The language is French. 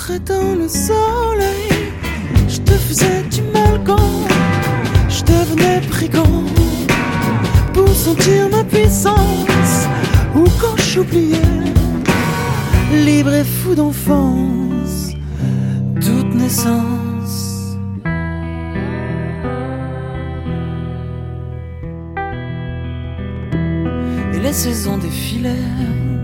rentrais dans le soleil, je te faisais du mal quand je devenais brigand, pour sentir ma puissance, ou quand j'oubliais, libre et fou d'enfance, toute naissance. Et les saisons défilèrent,